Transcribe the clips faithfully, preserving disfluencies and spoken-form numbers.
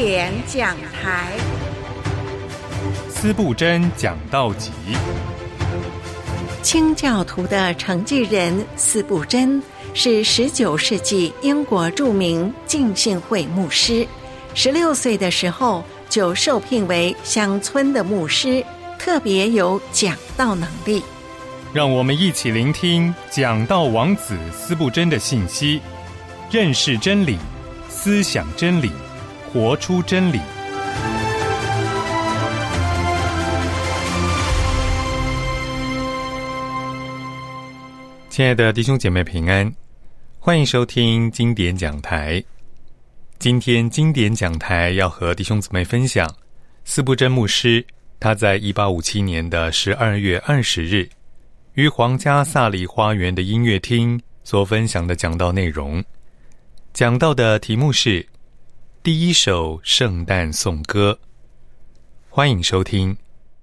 典讲台， 司布真讲道集。 清教徒的承继人司布真是十九世纪英国著名浸信会牧师，十六岁的时候就受聘为乡村的牧师，特别有讲道能力。 让我们一起聆听讲道王子司布真的信息，认识真理，思想真理，活出真理。亲爱的弟兄姐妹平安，欢迎收听经典讲台。今天经典讲台要和弟兄姊妹分享司布真牧师他在一八五七年的十二月二十日于皇家萨里花园的音乐厅所分享的讲道内容。讲道的题目是第一首圣诞颂歌。欢迎收听。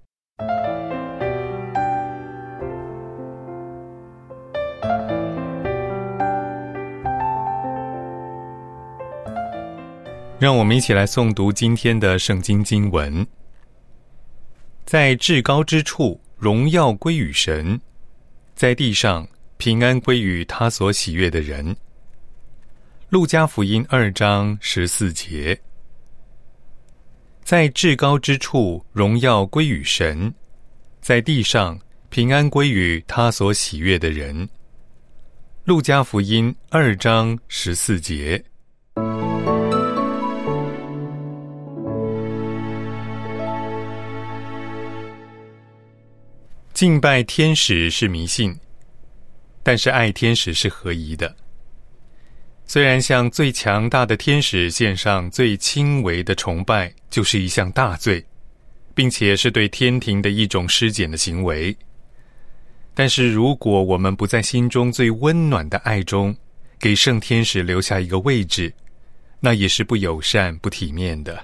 让我们一起来诵读今天的圣经经文。在至高之处，荣耀归于神；在地上，平安归于他所喜悦的人。路加福音二章十四节。在至高之处，荣耀归于神；在地上，平安归于他所喜悦的人。路加福音二章十四节。敬拜天使是迷信，但是爱天使是合宜的。虽然向最强大的天使献上最轻微的崇拜就是一项大罪，并且是对天庭的一种施减的行为，但是如果我们不在心中最温暖的爱中给圣天使留下一个位置，那也是不友善不体面的。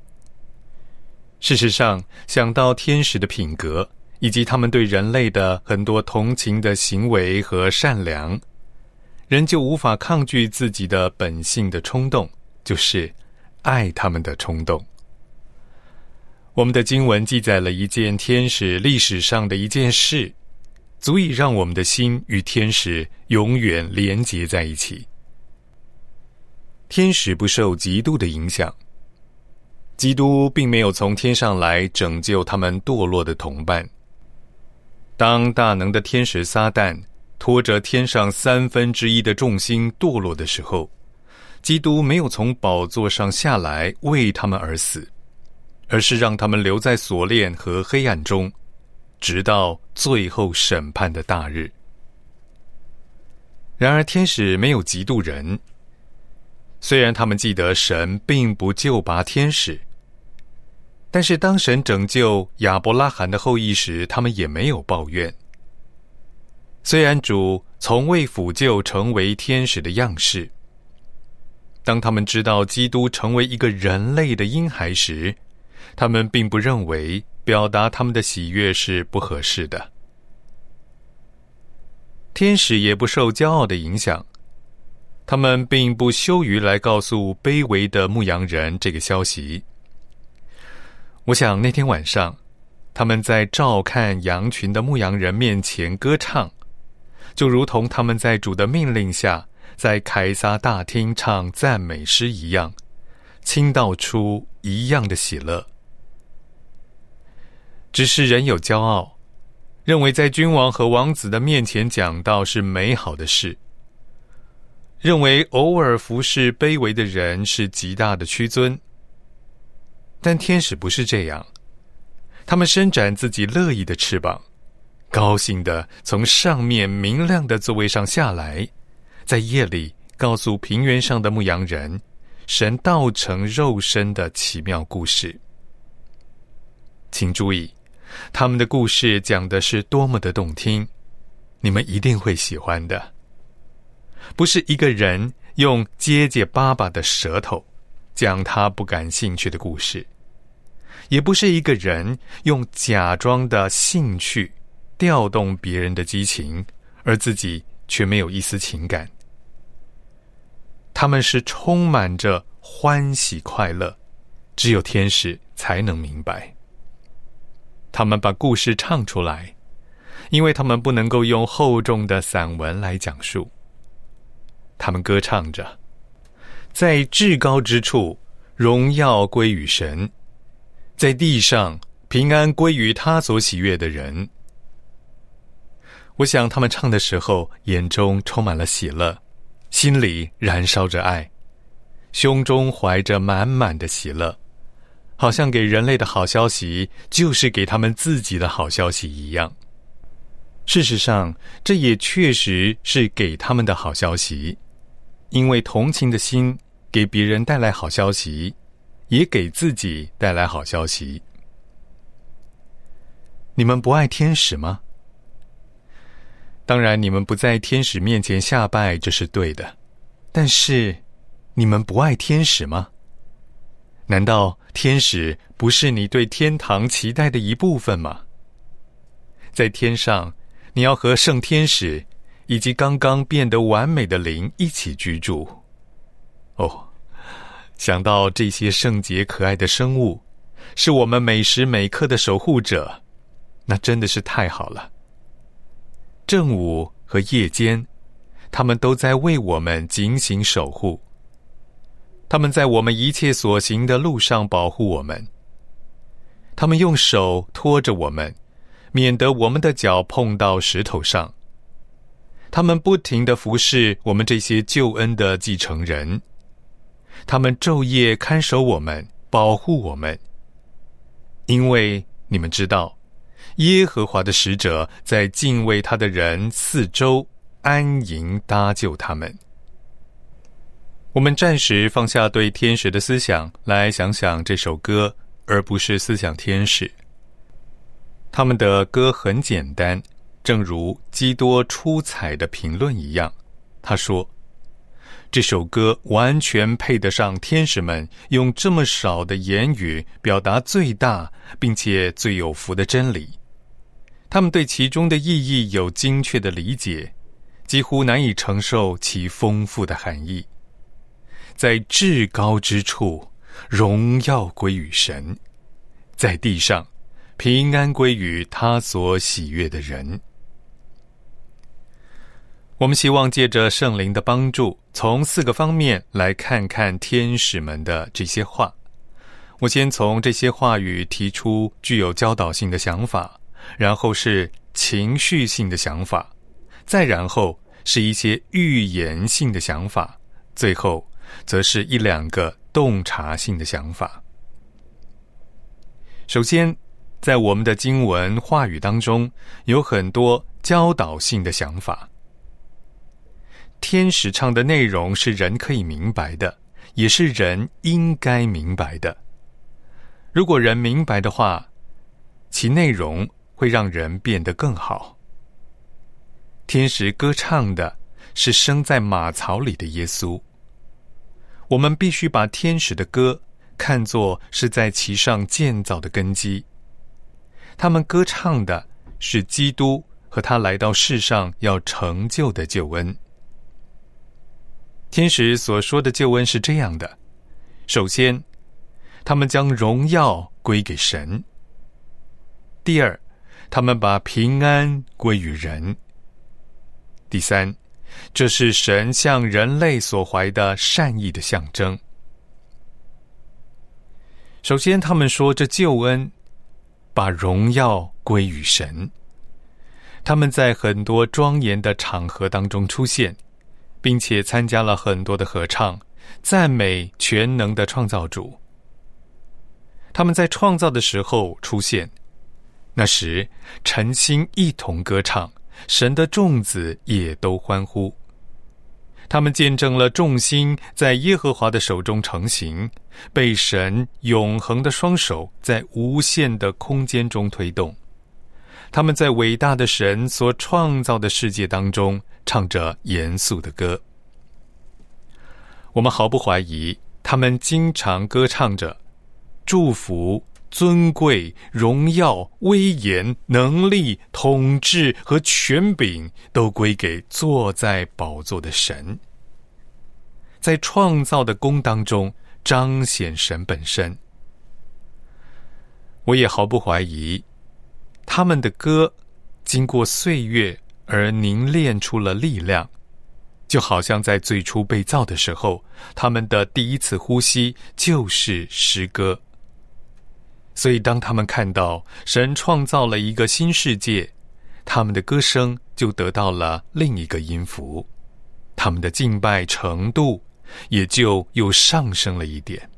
事实上，想到天使的品格以及他们对人类的很多同情的行为和善良，人就无法抗拒自己的本性的冲动，就是爱他们的冲动。我们的经文记载了一件天使历史上的一件事，足以让我们的心与天使永远连结在一起。天使不受基督的影响，基督并没有从天上来拯救他们堕落的同伴。当大能的天使撒旦拖着天上三分之一的众星堕落的时候，基督没有从宝座上下来为他们而死，而是让他们留在锁链和黑暗中，直到最后审判的大日。然而天使没有嫉妒人，虽然他们记得神并不救拔天使，但是当神拯救亚伯拉罕的后裔时，他们也没有抱怨。虽然主从未抚救成为天使的样式，当他们知道基督成为一个人类的婴孩时，他们并不认为表达他们的喜悦是不合适的。天使也不受骄傲的影响，他们并不羞于来告诉卑微的牧羊人这个消息。我想那天晚上，他们在照看羊群的牧羊人面前歌唱，就如同他们在主的命令下在凯撒大厅唱赞美诗一样，倾倒出一样的喜乐。只是人有骄傲，认为在君王和王子的面前讲道是美好的事，认为偶尔服侍卑微的人是极大的屈尊。但天使不是这样，他们伸展自己乐意的翅膀，高兴地从上面明亮的座位上下来，在夜里告诉平原上的牧羊人神道成肉身的奇妙故事。请注意，他们的故事讲的是多么的动听，你们一定会喜欢的。不是一个人用结结巴巴的舌头讲他不感兴趣的故事，也不是一个人用假装的兴趣调动别人的激情，而自己却没有一丝情感。他们是充满着欢喜快乐， 只有天使才能明白。他们把故事唱出来，因为他们不能够用厚重的散文来讲述。他们歌唱着，在至高之处，荣耀归于神，在地上，平安归于他所喜悦的人。我想他们唱的时候，眼中充满了喜乐，心里燃烧着爱，胸中怀着满满的喜乐，好像给人类的好消息就是给他们自己的好消息一样。事实上，这也确实是给他们的好消息，因为同情的心给别人带来好消息，也给自己带来好消息。你们不爱天使吗？当然，你们不在天使面前下拜，这是对的。但是，你们不爱天使吗？难道天使不是你对天堂期待的一部分吗？在天上，你要和圣天使以及刚刚变得完美的灵一起居住。哦，想到这些圣洁可爱的生物，是我们每时每刻的守护者，那真的是太好了。正午和夜间，他们都在为我们警醒守护。他们在我们一切所行的路上保护我们。他们用手托着我们，免得我们的脚碰到石头上。他们不停地服侍我们这些救恩的继承人。他们昼夜看守我们，保护我们。因为你们知道，耶和华的使者在敬畏他的人四周安营搭救他们。我们暂时放下对天使的思想，来想想这首歌，而不是思想天使。他们的歌很简单，正如基多出彩的评论一样。他说，这首歌完全配得上天使们用这么少的言语表达最大并且最有福的真理。他们对其中的意义有精确的理解，几乎难以承受其丰富的含义。在至高之处，荣耀归于神；在地上，平安归于他所喜悦的人。我们希望借着圣灵的帮助，从四个方面来看看天使们的这些话。我先从这些话语提出具有教导性的想法，然后是情绪性的想法，再然后是一些预言性的想法，最后则是一两个洞察性的想法。首先，在我们的经文话语当中，有很多教导性的想法。天使唱的内容是人可以明白的，也是人应该明白的。如果人明白的话，其内容会让人变得更好。天使歌唱的是生在马槽里的耶稣。我们必须把天使的歌看作是在其上建造的根基。他们歌唱的是基督和他来到世上要成就的救恩。天使所说的救恩是这样的：首先，他们将荣耀归给神；第二，他们把平安归于人；第三，这是神向人类所怀的善意的象征。首先，他们说这救恩把荣耀归于神。他们在很多庄严的场合当中出现，并且参加了很多的合唱，赞美全能的创造主。他们在创造的时候出现，那时晨星一同歌唱，神的众子也都欢呼。他们见证了众星在耶和华的手中成形，被神永恒的双手在无限的空间中推动。他们在伟大的神所创造的世界当中唱着严肃的歌。我们毫不怀疑，他们经常歌唱着祝福、尊贵、荣耀、威严、能力、统治和权柄都归给坐在宝座的神。在创造的功当中彰显神本身， 我也毫不怀疑，他们的歌经过岁月而凝练出了力量，就好像在最初被造的时候，他们的第一次呼吸就是诗歌。所以当他们看到神创造了一个新世界，他们的歌声就得到了另一个音符，他们的敬拜程度也就又上升了一点。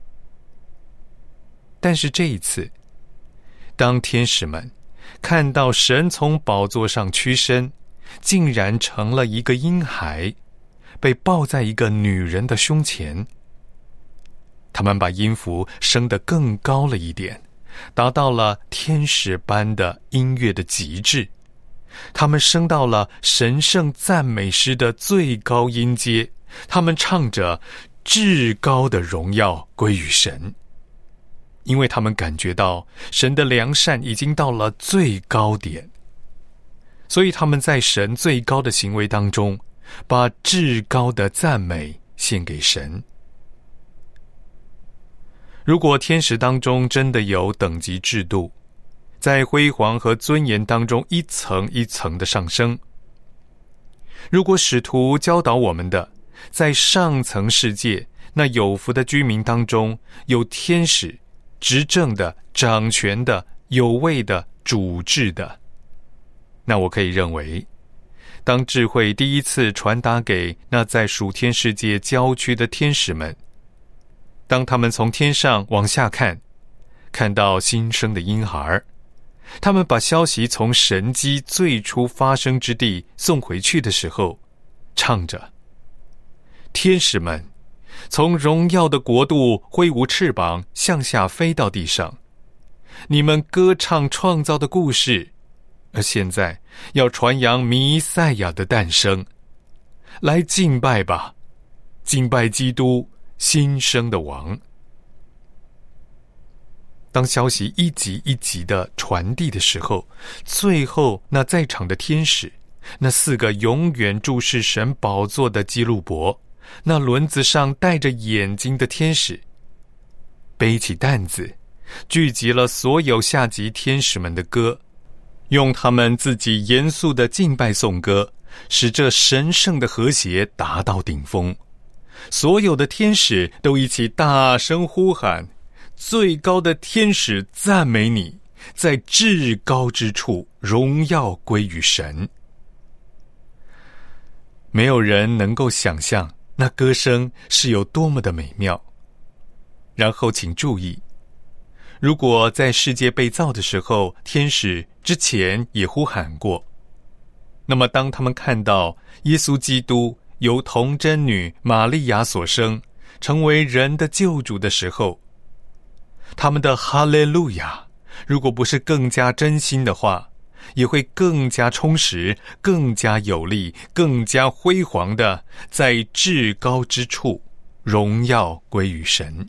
但是这一次，当天使们看到神从宝座上屈身，竟然成了一个婴孩，被抱在一个女人的胸前，他们把音符升得更高了一点，达到了天使般的音乐的极致。他们升到了神圣赞美诗的最高音阶，他们唱着至高的荣耀归于神，因为他们感觉到神的良善已经到了最高点，所以他们在神最高的行为当中，把至高的赞美献给神。如果天使当中真的有等级制度，在辉煌和尊严当中一层一层的上升，如果使徒教导我们的，在上层世界那有福的居民当中有天使，执政的、掌权的、有位的、主治的，那我可以认为，当智慧第一次传达给那在属天世界郊区的天使们，当他们从天上往下看，看到新生的婴孩，他们把消息从神迹最初发生之地送回去的时候，唱着：天使们从荣耀的国度挥舞翅膀向下飞到地上，你们歌唱创造的故事，而现在要传扬弥赛亚的诞生，来敬拜吧，敬拜基督新生的王。当消息一级一级的传递的时候，最后那在场的天使，那四个永远注视神宝座的基路伯，那轮子上带着眼睛的天使，背起担子，聚集了所有下级天使们的歌，用他们自己严肃的敬拜颂歌，使这神圣的和谐达到顶峰。所有的天使都一起大声呼喊：最高的天使赞美你，在至高之处荣耀归于神。没有人能够想象那歌声是有多么的美妙。然后请注意，如果在世界被造的时候，天使之前也呼喊过，那么当他们看到耶稣基督由童贞女玛利亚所生，成为人的救主的时候，他们的哈利路亚，如果不是更加真心的话，也会更加充实、更加有力、更加辉煌的在至高之处荣耀归于神。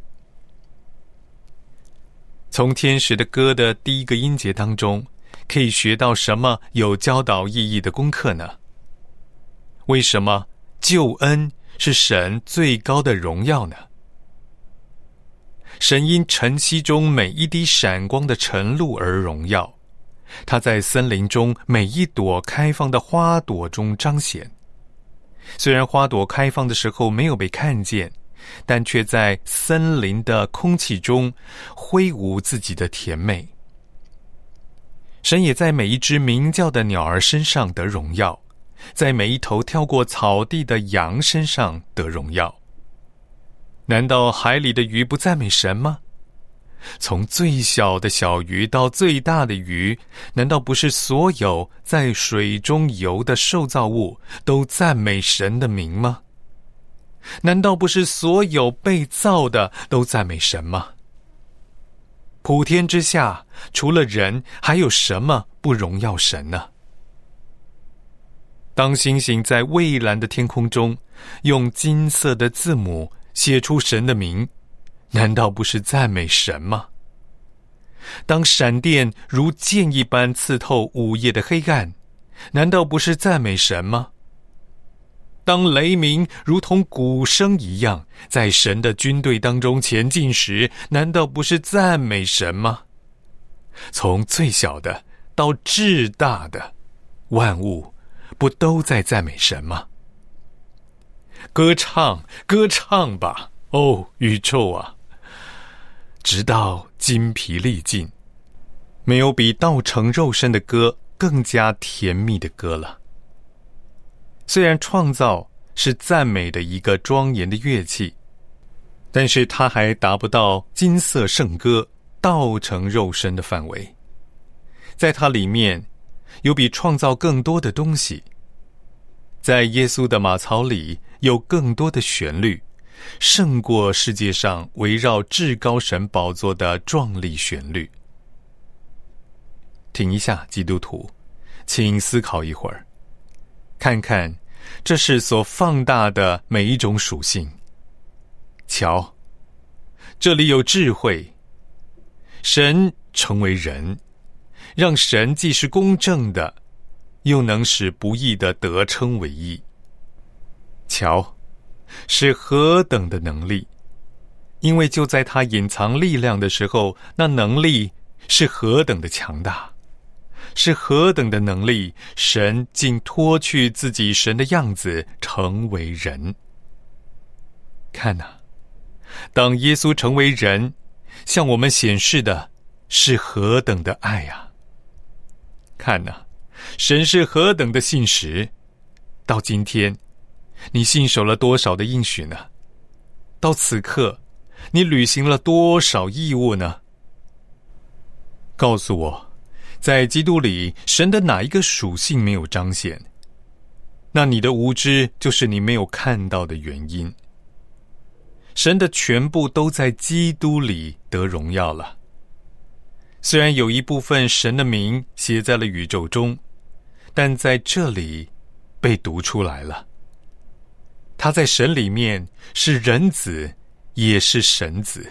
从天使的歌的第一个音节当中，可以学到什么有教导意义的功课呢？为什么救恩是神最高的荣耀呢？神因晨曦中每一滴闪光的晨露而荣耀，他在森林中每一朵开放的花朵中彰显。虽然花朵开放的时候没有被看见，但却在森林的空气中挥舞自己的甜美。神也在每一只鸣叫的鸟儿身上得荣耀，在每一头跳过草地的羊身上得荣耀。难道海里的鱼不赞美神吗？从最小的小鱼到最大的鱼，难道不是所有在水中游的受造物都赞美神的名吗？难道不是所有被造的都赞美神吗？普天之下，除了人，还有什么不荣耀神呢？当星星在蔚蓝的天空中用金色的字母写出神的名，难道不是赞美神吗？当闪电如剑一般刺透午夜的黑暗，难道不是赞美神吗？当雷鸣如同鼓声一样在神的军队当中前进时，难道不是赞美神吗？ 从最小的到至大的，万物不都在赞美神吗？歌唱，歌唱吧，哦，宇宙啊！直到筋疲力尽，没有比道成肉身的歌更加甜蜜的歌了。虽然创造是赞美的一个庄严的乐器，但是它还达不到金色圣歌道成肉身的范围。在它里面有比创造更多的东西，在耶稣的马槽里有更多的旋律，胜过世界上围绕至高神宝座的壮丽旋律。停一下，基督徒，请思考一会儿，看看这是所放大的每一种属性。瞧，这里有智慧，神成为人，让神既是公正的，又能使不义的得称为义。瞧，是何等的能力！因为就在他隐藏力量的时候，那能力是何等的强大，是何等的能力，神竟脱去自己神的样子，成为人。看啊，当耶稣成为人，向我们显示的是何等的爱啊！看啊，神是何等的信实！到今天，你信守了多少的应许呢？到此刻，你履行了多少义务呢？告诉我，在基督里，神的哪一个属性没有彰显？那你的无知就是你没有看到的原因。神的全部都在基督里得荣耀了。虽然有一部分神的名写在了宇宙中，但在这里被读出来了。他在神里面是人子，也是神子。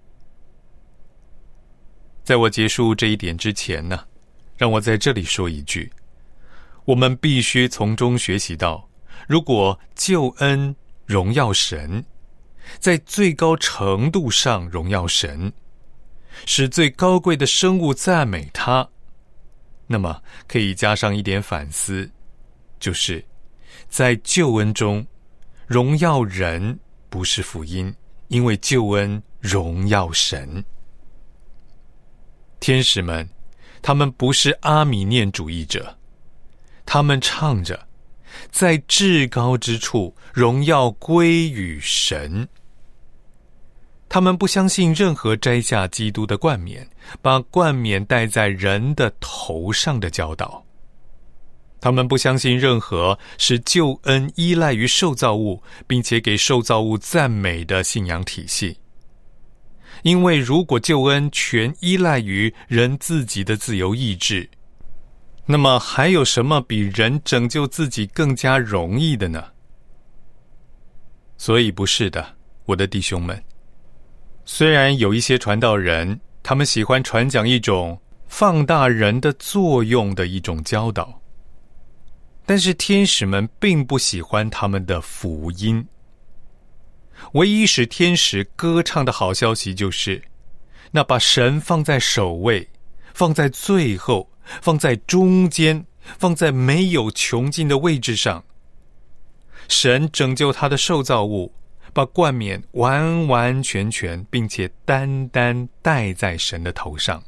在我结束这一点之前呢，让我在这里说一句，我们必须从中学习到，如果救恩荣耀神，在最高程度上荣耀神，使最高贵的生物赞美他，那么可以加上一点反思，就是在救恩中荣耀人不是福音，因为救恩荣耀神。天使们，他们不是阿米念主义者，他们唱着在至高之处荣耀归于神。他们不相信任何摘下基督的冠冕，把冠冕戴在人的头上的教导。他们不相信任何使救恩依赖于受造物，并且给受造物赞美的信仰体系。因为如果救恩全依赖于人自己的自由意志，那么还有什么比人拯救自己更加容易的呢？所以不是的，我的弟兄们。虽然有一些传道人，他们喜欢传讲一种放大人的作用的一种教导，但是天使们并不喜欢他们的福音。唯一使天使歌唱的好消息就是，那把神放在首位，放在最后，放在中间，放在没有穷尽的位置上。神拯救他的受造物，把冠冕完完全全并且单单戴在神的头上。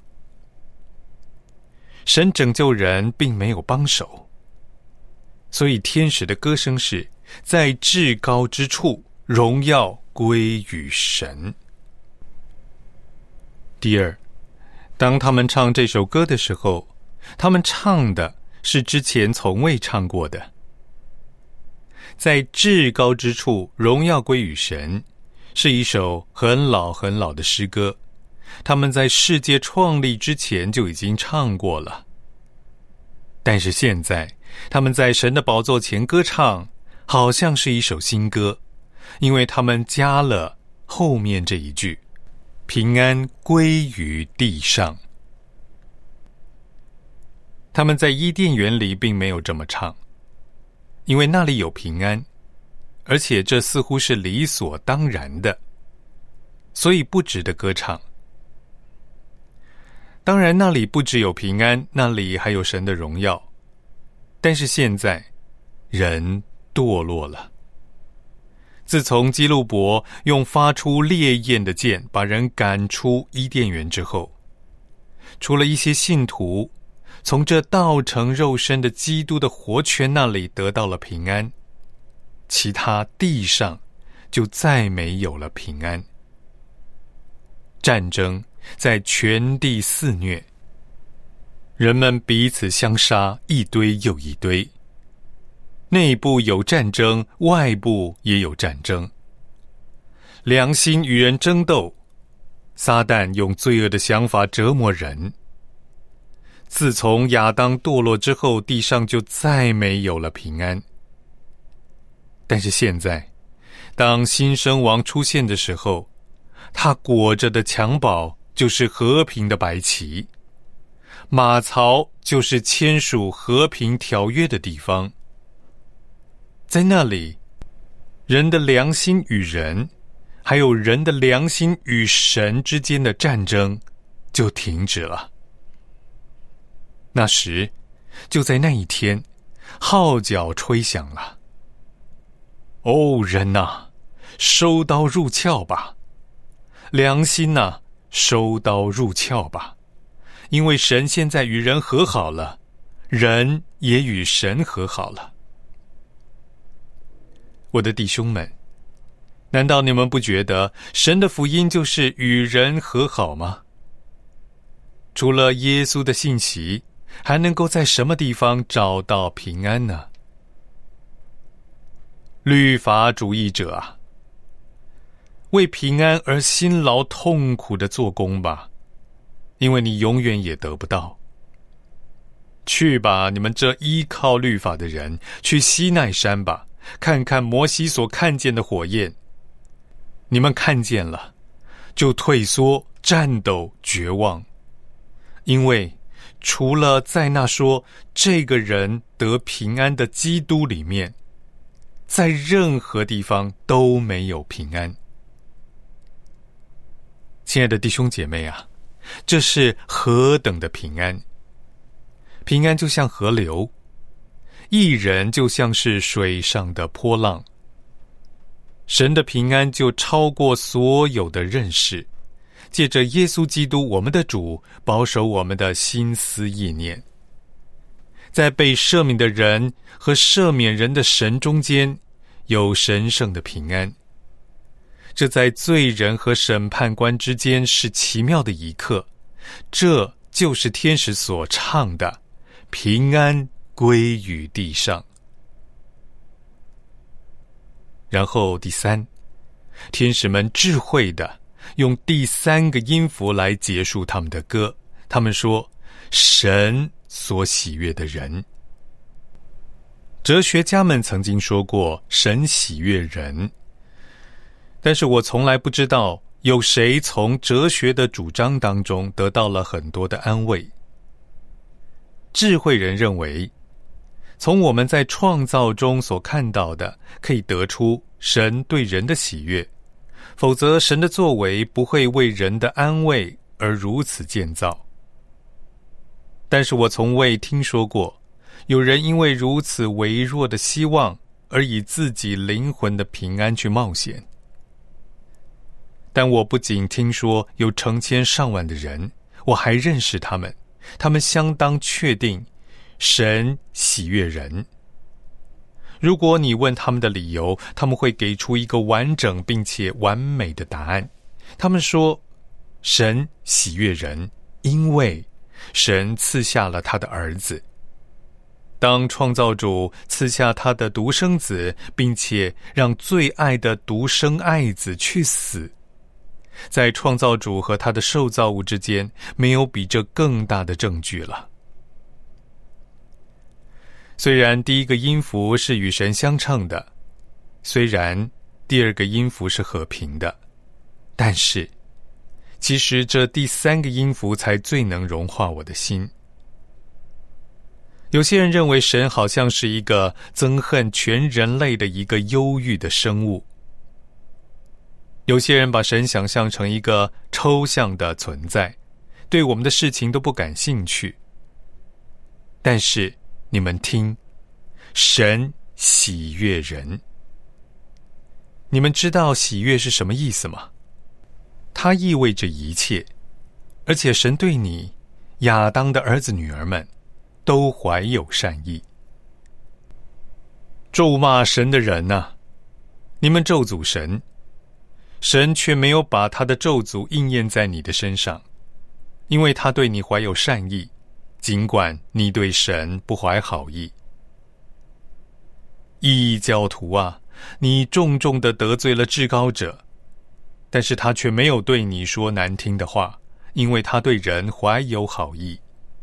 神拯救人并没有帮手，所以天使的歌声是在至高之处荣耀归于神。第二，当他们唱这首歌的时候，他们唱的是之前从未唱过的。在至高之处荣耀归于神，是一首很老很老的诗歌，他们在世界创立之前就已经唱过了。但是现在他们在神的宝座前歌唱，好像是一首新歌，因为他们加了后面这一句，平安归于地上。他们在伊甸园里并没有这么唱，因为那里有平安，而且这似乎是理所当然的，所以不值得歌唱。 当然那里不只有平安，那里还有神的荣耀。但是现在人堕落了。自从基路伯用发出烈焰的剑把人赶出伊甸园之后，除了一些信徒从这道成肉身的基督的活泉那里得到了平安，其他地上就再没有了平安。战争在全地肆虐，人们彼此相杀，一堆又一堆。内部有战争，外部也有战争。良心与人争斗，撒旦用罪恶的想法折磨人。自从亚当堕落之后，地上就再没有了平安。但是现在，当新生王出现的时候，他裹着的襁褓就是和平的白旗，马槽就是签署和平条约的地方。在那里，人的良心与人，还有人的良心与神之间的战争就停止了。那时，就在那一天，号角吹响了。哦，人哪，收刀入鞘吧！良心哪，收刀入鞘吧！因为神现在与人和好了，人也与神和好了。我的弟兄们，难道你们不觉得神的福音就是与人和好吗？除了耶稣的信息，还能够在什么地方找到平安呢？律法主义者啊，为平安而辛劳痛苦的做工吧，因为你永远也得不到。去吧，你们这依靠律法的人，去西奈山吧，看看摩西所看见的火焰。你们看见了，就退缩、战斗、绝望，因为除了在那说这个人得平安的基督里面，在任何地方都没有平安。亲爱的弟兄姐妹啊，这是何等的平安！平安就像河流，义人就像是水上的波浪。神的平安就超过所有的认识，借着耶稣基督我们的主，保守我们的心思意念。在被赦免的人和赦免人的神中间，有神圣的平安。这在罪人和审判官之间是奇妙的一刻，这就是天使所唱的平安归于地上。然后第三，天使们智慧的用第三个音符来结束他们的歌，他们说神所喜悦的人。哲学家们曾经说过神喜悦人，但是我从来不知道有谁从哲学的主张当中得到了很多的安慰。智慧人认为，从我们在创造中所看到的，可以得出神对人的喜悦，否则神的作为不会为人的安慰而如此建造。但是我从未听说过有人因为如此微弱的希望而以自己灵魂的平安去冒险。但我不仅听说有成千上万的人，我还认识他们，他们相当确定神喜悦人。如果你问他们的理由，他们会给出一个完整并且完美的答案。他们说，神喜悦人，因为神赐下了他的儿子。当创造主赐下他的独生子，并且让最爱的独生爱子去死，在创造主和他的受造物之间，没有比这更大的证据了。虽然第一个音符是与神相称的，虽然第二个音符是和平的，但是其实这第三个音符才最能融化我的心。有些人认为神好像是一个憎恨全人类的一个忧郁的生物，有些人把神想象成一个抽象的存在， 对我们的事情都不感兴趣。但是你们听，神喜悦人。你们知道喜悦是什么意思吗？它意味着一切，而且神对你亚当的儿子女儿们都怀有善意。咒骂神的人啊，你们咒诅神，神却没有把他的咒诅应验在你的身上，因为他对你怀有善意，尽管你对神不怀好意。异教徒啊，你重重地得罪了至高者，但是他却没有对你说难听的话，因为他对人怀有好意。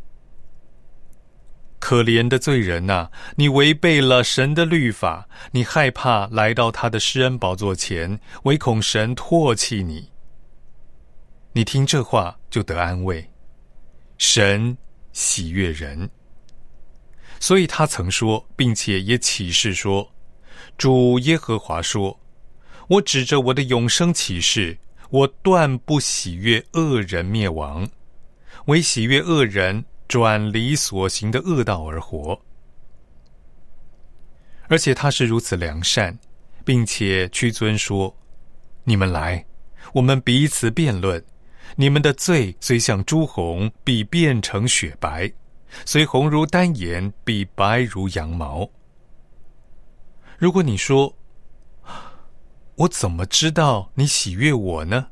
可怜的罪人啊，你违背了神的律法，你害怕来到他的施恩宝座前，唯恐神唾弃你。你听这话就得安慰，神喜悦人。所以他曾说，并且也起誓说，主耶和华说，我指着我的永生起誓，我断不喜悦恶人灭亡，唯喜悦恶人转离所行的恶道而活。而且他是如此良善，并且屈尊说，你们来，我们彼此辩论，你们的罪虽像朱红，必变成雪白，虽红如丹颜，必白如羊毛。如果你说，我怎么知道你喜悦我呢？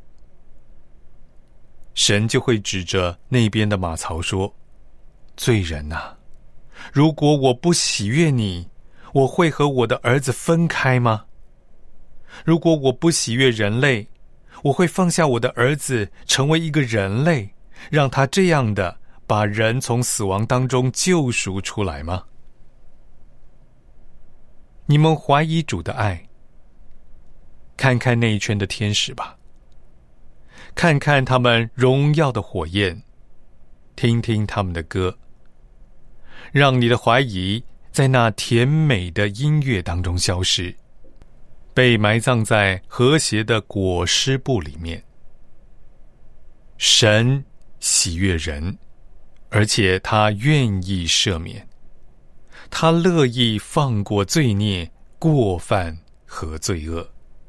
神就会指着那边的马槽说，罪人啊，如果我不喜悦你，我会和我的儿子分开吗？如果我不喜悦人类，我会放下我的儿子成为一个人类，让他这样的把人从死亡当中救赎出来吗？你们怀疑主的爱，看看那一圈的天使吧，看看他们荣耀的火焰，听听他们的歌，让你的怀疑在那甜美的音乐当中消失，被埋葬在和谐的裹尸布里面。神喜悦人，而且他愿意赦免，他乐意放过罪孽、过犯和罪恶。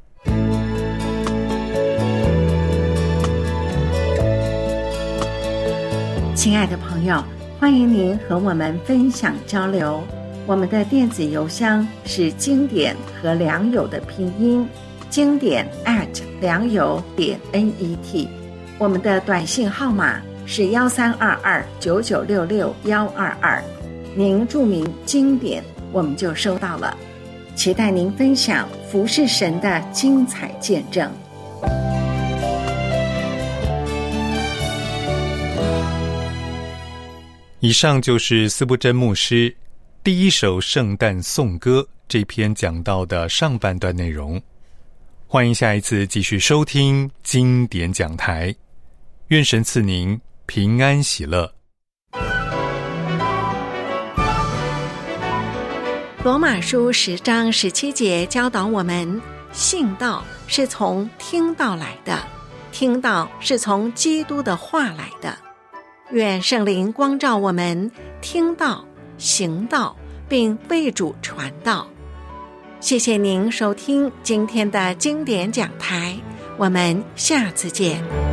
亲爱的朋友，欢迎您和我们分享交流。我们的电子邮箱是经典和良友的拼音，经典 at 良友点 net。我们的短信号码是幺三二二九九六六幺二二，您注明经典，我们就收到了。期待您分享服侍神的精彩见证。 以上就是司布真牧师第一首圣诞颂歌这篇讲到的上半段内容。欢迎下一次继续收听经典讲台，愿神赐您平安喜乐。 罗马书十章十七节教导我们，信道是从听道来的，听道是从基督的话来的。愿圣灵光照我们，听道、行道，并为主传道。谢谢您收听今天的经典讲台，我们下次见。